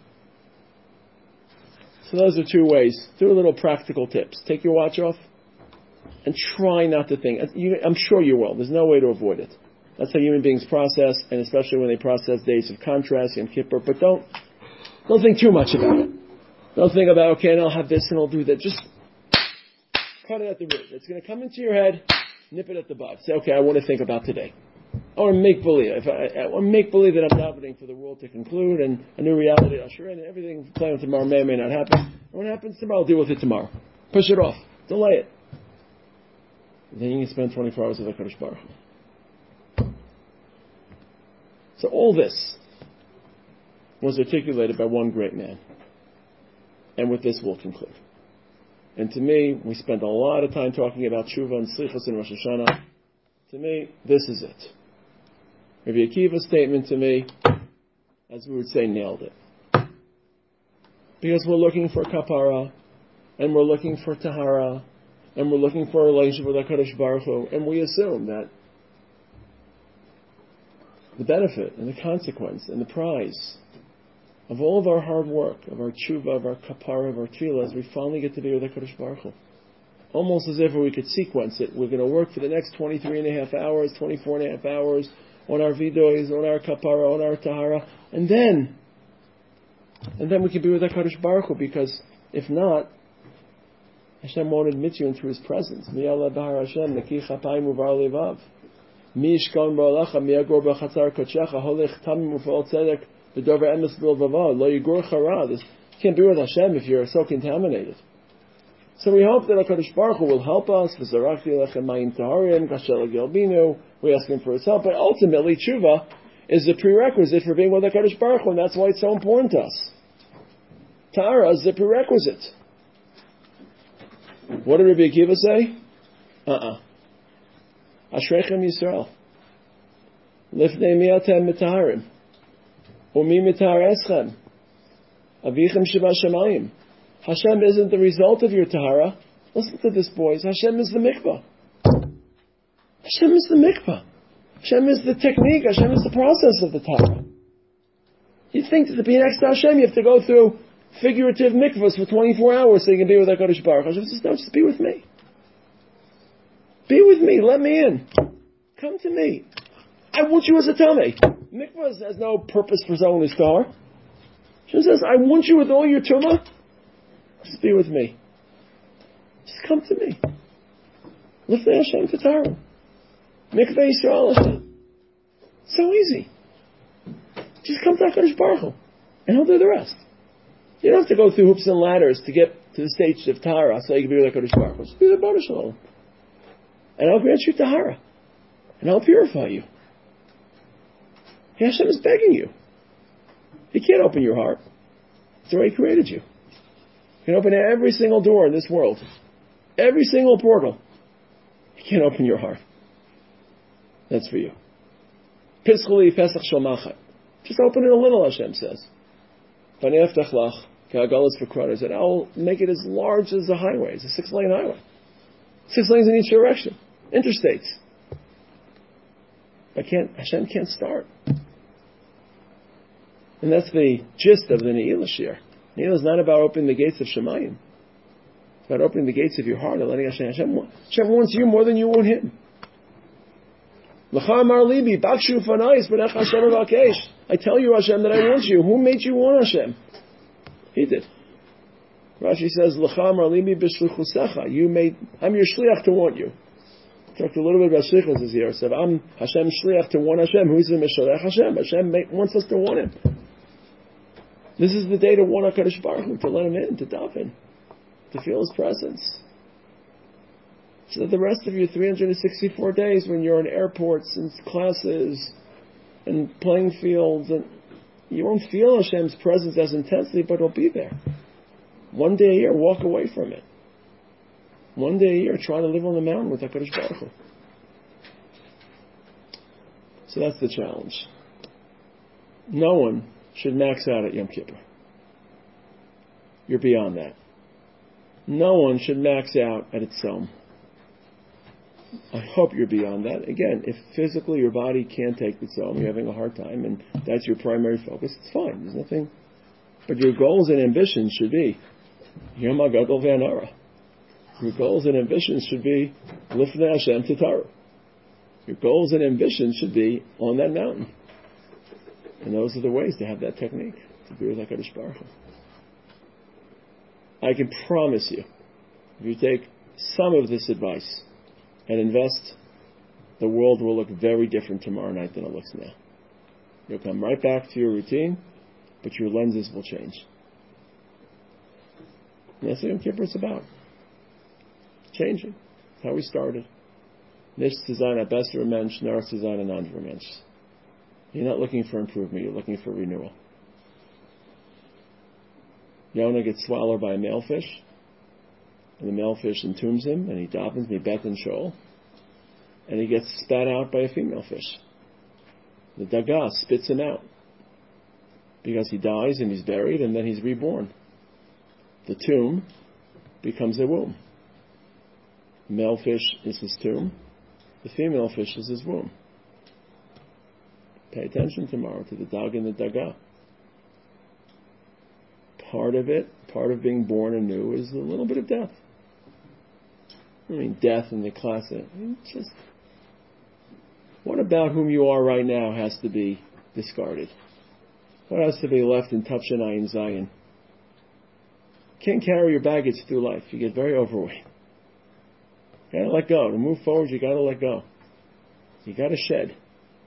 So those are two ways. Two little practical tips. Take your watch off. And try not to think. I'm sure you will. There's no way to avoid it. That's how human beings process, and especially when they process days of contrast, Yom Kippur. But don't, don't think too much about it. Don't think about, okay, and I'll have this and I'll do that. Just cut it at the root. It's going to come into your head, nip it at the bud. Say, okay, I want to think about today. I want to make believe. If I, I want to make believe that I'm davening for the world to conclude and a new reality to usher in, and everything planned tomorrow may or may not happen. And when it happens tomorrow, I'll deal with it tomorrow. Push it off. Delay it. Then you can spend twenty-four hours with HaKadosh Baruch Hu. So all this was articulated by one great man. And with this we'll conclude. And to me, we spent a lot of time talking about Tshuva and Slichos and Rosh Hashanah. To me, this is it. Rabbi Akiva's statement to me, as we would say, nailed it. Because we're looking for kapara, and we're looking for tahara, and we're looking for a relationship with HaKadosh Baruch Hu, and we assume that the benefit and the consequence and the prize of all of our hard work, of our tshuva, of our kapara, of our tefillah, is we finally get to be with HaKadosh Baruch Hu. Almost as if we could sequence it. We're going to work for the next twenty-three and a half hours, twenty-four and a half hours, on our vidois, on our kapara, on our tahara, and then, and then we can be with HaKadosh Baruch Hu, because if not, Hashem won't admit you into His presence. Mi Allah b'har Hashem, neki chapayim uvar levav. Mi yishkon ba'alacha, mi yagor b'chatzar kodshecha, holech tamim ufa'ol tzedek, v'dover emes b'lvavav, lo yigor chara. You can't be with Hashem if you're so contaminated. So we hope that HaKadosh Baruch Hu will help us. V'zarachti lechem mayim taharim, kashel gelbinu. We ask Him for His help. But ultimately, tshuva is the prerequisite for being with HaKadosh Baruch Hu, and that's why it's so important to us. Tahara is the prerequisite. What did Rabbi Akiva say? Uh-uh. Ashreichem Yisrael. Lifnei mi atem mitaharim. Umi mitahar eschem. Avichem sheba shamayim. Hashem isn't the result of your tahara. Listen to this, boys. Hashem is the mikvah. Hashem is the mikvah. Hashem is the technique. Hashem is the process of the tahara. You think that to be next to Hashem, you have to go through figurative mikvahs for twenty-four hours so you can be with HaKadosh Baruch Hu. Hashem says, no, just be with me. Be with me. Let me in. Come to me. I want you as a tamei. Mikvah has no purpose for someone who's tahar. Hashem says, I want you with all your tumah. Just be with me. Just come to me. Lifnei Hashem Tataru. Mikveh Yisrael Hashem. So easy. Just come to HaKadosh Baruch Hu, and He'll do the rest. You don't have to go through hoops and ladders to get to the stage of Tahara so you can be with HaKadosh Baruch Hu. Just be with Baruch Shalom. And I'll grant you Tahara. And I'll purify you. Hashem is begging you. He can't open your heart. It's already created you. You can open every single door in this world. Every single portal. You can't open your heart. That's for you. Pischuli Pesach Shalmachat. Just open it a little, Hashem says. V'ne'eftach lach ka'agalas v'kronos. And I'll make it as large as a highway. It's a six-lane highway. Six lanes in each direction. Interstates. I can't, Hashem can't start. And that's the gist of the Ne'ilah Shir. Ne'ilah is not about opening the gates of Shemayim. It's about opening the gates of your heart and letting Hashem. Hashem, Hashem wants you more than you want Him. L'cha amar libi, bakshu fanayis, b'nech Hashem avakesh. I tell you, Hashem, that I want you. Who made you want Hashem? He did. Rashi says, L'cha amar libi b'shlichusecha. You made, I'm your shliach to want you. Talked a little bit about shlichus this year. I said, I'm Hashem shliach to want Hashem. Who's the Meshalech Hashem? Hashem make, wants us to want Him. This is the day to want HaKadosh Baruch Hu, to let Him in, to daven, to feel His presence. So that the rest of your three hundred sixty-four days, when you're in airports and classes and playing fields, and you won't feel Hashem's presence as intensely, but it'll be there. One day a year, walk away from it. One day a year, try to live on the mountain with HaKadosh Baruch Hu. So that's the challenge. No one should max out at Yom Kippur. You're beyond that. No one should max out at Tzom. I hope you're beyond that. Again, if physically your body can't take the Tzom, you're having a hard time, and that's your primary focus, it's fine. There's nothing. But your goals and ambitions should be Yom HaGadol Ve'Hanara. Your goals and ambitions should be Lifnei Hashem Titaru. Your goals and ambitions should be on that mountain. And those are the ways to have that technique, to be with HaKadosh Baruch Hu. I can promise you, if you take some of this advice and invest, the world will look very different tomorrow night than it looks now. You'll come right back to your routine, but your lenses will change. And that's what Yom Kippur is about. Changing. That's how we started. Nish zu sein a besserer Mensch, nar zu sein ein anderer Mensch. You're not looking for improvement, you're looking for renewal. Yonah gets swallowed by a male fish, and the male fish entombs him, and he davens mibet and Sheol, and he gets spat out by a female fish. The Dagah spits him out, because he dies and he's buried, and then he's reborn. The tomb becomes a womb. The male fish is his tomb, the female fish is his womb. Pay attention tomorrow to the Dag and the Dagah. Part of it, part of being born anew, is a little bit of death. I mean, death in the classic. Just, what about whom you are right now has to be discarded? What has to be left in Tavshanai Zion? Can't carry your baggage through life. You get very overweight. You gotta let go. To move forward, you gotta let go. You gotta shed.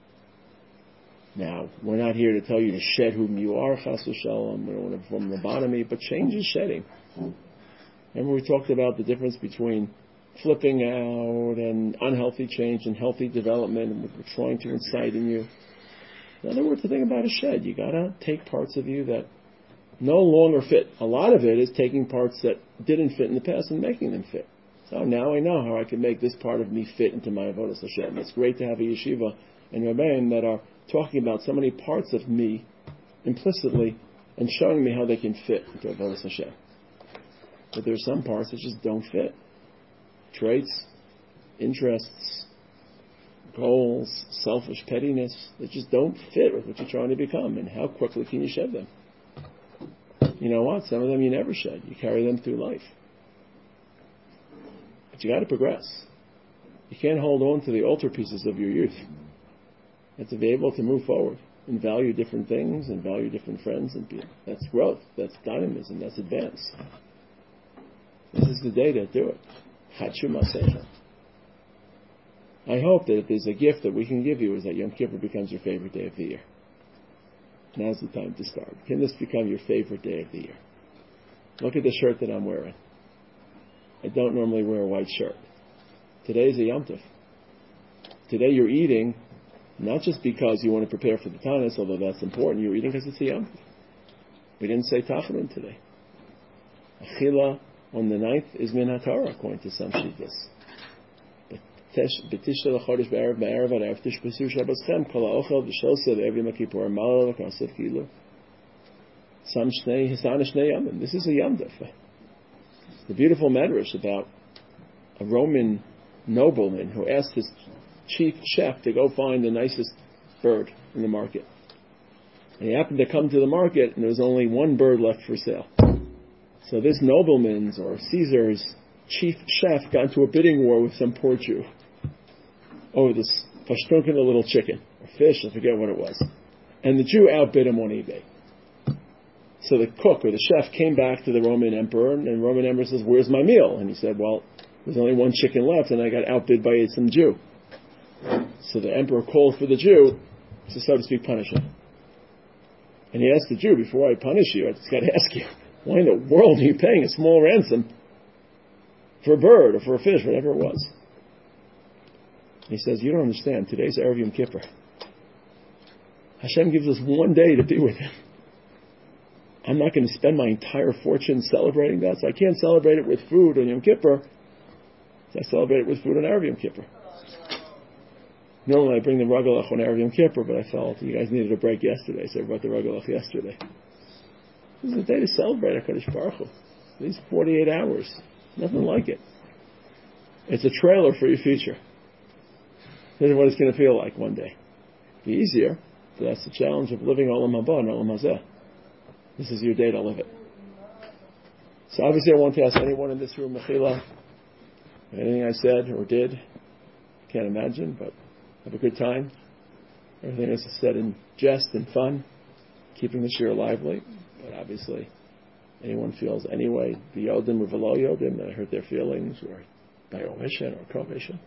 Now, we're not here to tell you to shed whom you are, chas v'shalom. We don't want to perform lobotomy, but change is shedding. Remember we talked about the difference between flipping out and unhealthy change and healthy development, and what we're trying to incite in you. In other words, the thing about a shed, you gotta take parts of you that no longer fit. A lot of it is taking parts that didn't fit in the past and making them fit. So now I know how I can make this part of me fit into my avodas Hashem. It's great to have a yeshiva and Rebbeim that are talking about so many parts of me implicitly and showing me how they can fit into avodas Hashem. But there are some parts that just don't fit. Traits, interests, goals, selfish pettiness, that just don't fit with what you're trying to become. And how quickly can you shed them? You know what? Some of them you never shed. You carry them through life. But you got to progress. You can't hold on to the altar pieces of your youth. You have to be able to move forward and value different things and value different friends and people. That's growth. That's dynamism. That's advance. This is the day to do it. Hachu Masecha. I hope that if there's a gift that we can give you is that Yom Kippur becomes your favorite day of the year. Now's the time to start. Can this become your favorite day of the year? Look at the shirt that I'm wearing. I don't normally wear a white shirt. Today is a Yom Tov. Today you're eating not just because you want to prepare for the Tanis, although that's important. You're eating because it's a Yom Tov. We didn't say Tachanun today. Achila on the ninth is min haTorah, according to some shittas. B'tishta l'chodesh b'erev b'erev b'erev tishbesu shabbos kol ha'ochel v'shosa v'ev yom kippur malal v'kasef kilu. Some shnei hisana shnei yamim. This is a yom tov. The beautiful medrash about a Roman nobleman who asked his chief chef to go find the nicest bird in the market. And he happened to come to the market, and there was only one bird left for sale. So this nobleman's or Caesar's chief chef got into a bidding war with some poor Jew over this pashtunkin, a little chicken or fish, I forget what it was. And the Jew outbid him on eBay. So the cook or the chef came back to the Roman emperor, and the Roman emperor says, "Where's my meal?" And he said, "Well, there's only one chicken left, and I got outbid by some Jew." So the emperor called for the Jew to, so to speak, punish him. And he asked the Jew, "Before I punish you, I just got to ask you, why in the world are you paying a small ransom for a bird or for a fish, whatever it was?" And he says, "You don't understand. Today's Erev Yom Kippur. Hashem gives us one day to be with Him. I'm not going to spend my entire fortune celebrating that, so I can't celebrate it with food on Yom Kippur. So I celebrate it with food on Erev Yom Kippur. Normally I bring the Ragalach on Erev Yom Kippur, but I felt you guys needed a break yesterday, so I brought the Ragalach yesterday. This is a day to celebrate HaKadosh Baruch Hu. These forty-eight hours, nothing like it. It's a trailer for your future. This is what it's going to feel like one day. It'll be easier, but that's the challenge of living Olam Haba and Olam Hazeh. This is your day to live it. So obviously I want to ask anyone in this room, Mechila, anything I said or did, can't imagine, but have a good time. Everything is said in jest and fun, keeping the shir lively. But obviously, anyone feels anyway, the yodim or v'lo yodim, that hurt their feelings, or by omission or commission.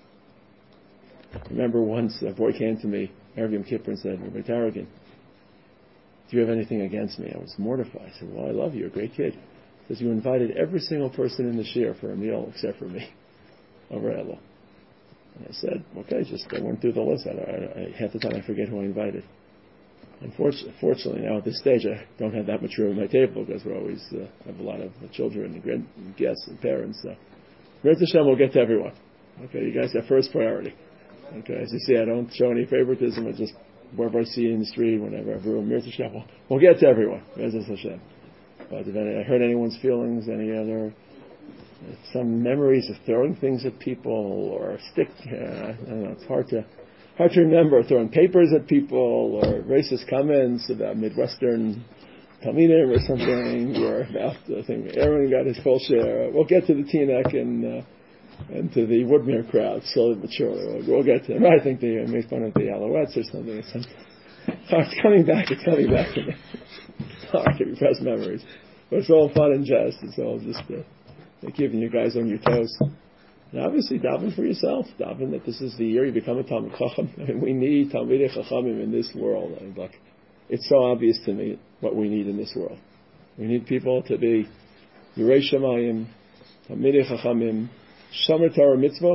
Remember once a boy came to me, Erev Yom Kippur, and said, "Rabbi Taragin, do you have anything against me?" I was mortified. I said, "Well, I love you. You're a great kid." He says, "You invited every single person in the shir for a meal except for me over Elul." And I said, "Okay, just I went through the list. I, I, I, half the time I forget who I invited." Unfortunately, fortunately, now at this stage, I don't have that much room at my table because we always uh, have a lot of children and grand guests and parents. So, Mirz Hashem will get to everyone. Okay, you guys have first priority. Okay, as you see, I don't show any favoritism. I just wherever I see you in the street, whenever I have room, Mirz Hashem will we'll get to everyone. Mirz Hashem. But if I hurt anyone's feelings, any other some memories of throwing things at people or stick, uh, I don't know. It's hard to. Hard to remember throwing papers at people or racist comments about Midwestern Talmidim or something, or about the thing Aaron got his full share. We'll get to the Teaneck and uh, and to the Woodmere crowd slowly but surely. We'll, we'll get to them. I think they made fun of the Alouettes or something. Or something. Oh, it's coming back. It's coming back to me. It's hard to repress memories, but it's all fun and jest. It's all just uh, keeping you guys on your toes. And obviously, daven for yourself. Daven that this is the year you become a Talmid Chacham. I mean, we need Talmidei Chachamim in this world. I mean, like, it's so obvious to me what we need in this world. We need people to be Yirei Shamayim, Talmidei Chachamim, Shomer Torah Mitzvos,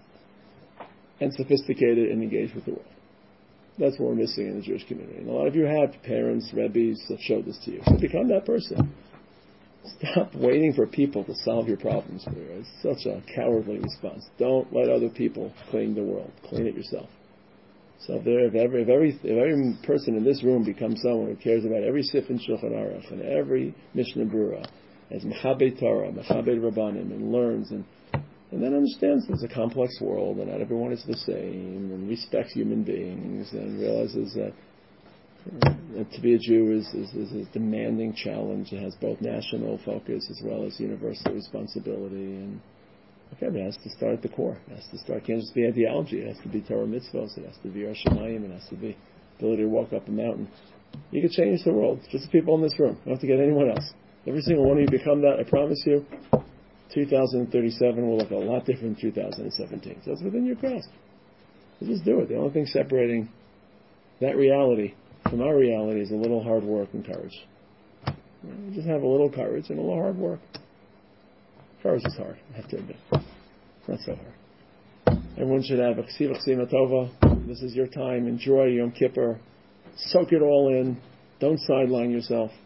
and sophisticated and engaged with the world. That's what we're missing in the Jewish community. And a lot of you have parents, rebbes that showed this to you. So become that person. Stop waiting for people to solve your problems for you. It's such a cowardly response. Don't let other people clean the world. Clean it yourself. So if, there, if, every, if, every, if every person in this room becomes someone who cares about every Sif and Shulchan Aruch and every Mishnah Berurah as Mechabed Torah, Mechabed Rabbanim, and learns and, and then understands there's a complex world and not everyone is the same and respects human beings and realizes that Uh, to be a Jew is, is, is a demanding challenge. It has both national focus as well as universal responsibility. And okay, but it has to start at the core. It has to start. It can't just be ideology. It has to be Torah mitzvahs. It has to be Yirei Shamayim. It has to be ability to walk up a mountain. You can change the world. Just the people in this room. You don't have to get anyone else. Every single one of you become that. I promise you. two thousand thirty-seven will look a lot different than two thousand seventeen. So it's within your grasp. So just do it. The only thing separating that reality from our reality is a little hard work and courage. You just have a little courage and a little hard work. Courage is hard, I have to admit. It's not so hard. Everyone should have a ksiva ksima tova. This is your time. Enjoy Yom Kippur. Soak it all in. Don't sideline yourself.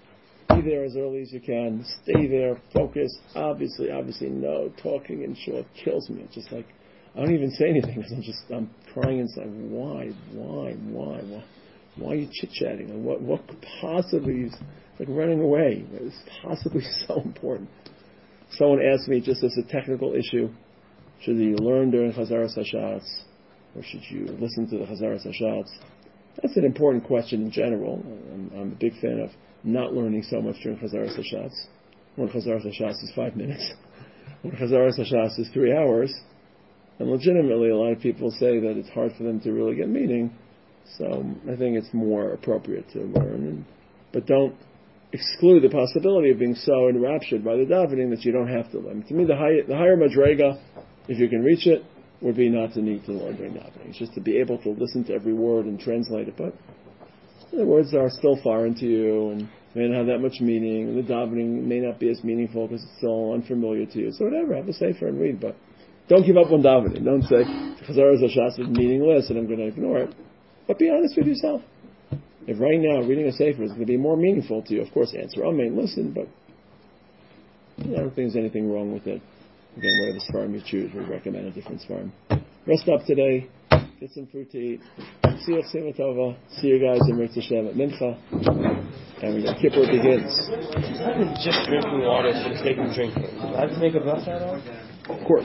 Be there as early as you can. Stay there. Focus. Obviously, obviously, no talking and short kills me. It's just like I don't even say anything because I'm just I'm crying inside. Why? Why? Why? Why? Why are you chit chatting? What? What could possibly? It's like running away. It's possibly so important. Someone asked me just as a technical issue: should you learn during Chazaras Hashatz, or should you listen to the Chazaras Hashatz? That's an important question in general. I'm, I'm a big fan of not learning so much during Chazaras Hashatz. When Chazaras Hashatz is five minutes, when Chazaras Hashatz is three hours, and legitimately a lot of people say that it's hard for them to really get meaning. So I think it's more appropriate to learn, but don't exclude the possibility of being so enraptured by the davening that you don't have to learn. To me, the higher, the higher madrega, if you can reach it, would be not to need to learn during davening. It's just to be able to listen to every word and translate it. But the words are still foreign to you and may not have that much meaning, and the davening may not be as meaningful because it's still unfamiliar to you. So whatever, have a sefer and read, but don't give up on davening. Don't say Chazaras Hashatz is meaningless and I'm going to ignore it. But be honest with yourself. If right now reading a sefer is going to be more meaningful to you, of course answer amen, listen, but I don't think there's anything wrong with it. Again, whatever svarim you choose, we recommend a different svarim. Rest up today, get some fruit to eat. See you at Tova. See you guys in Mirz Hashem at Mincha. And when Kippur begins. It's not just drinking water for the sake of drinking. Do I have to make a bracha at all? Of course.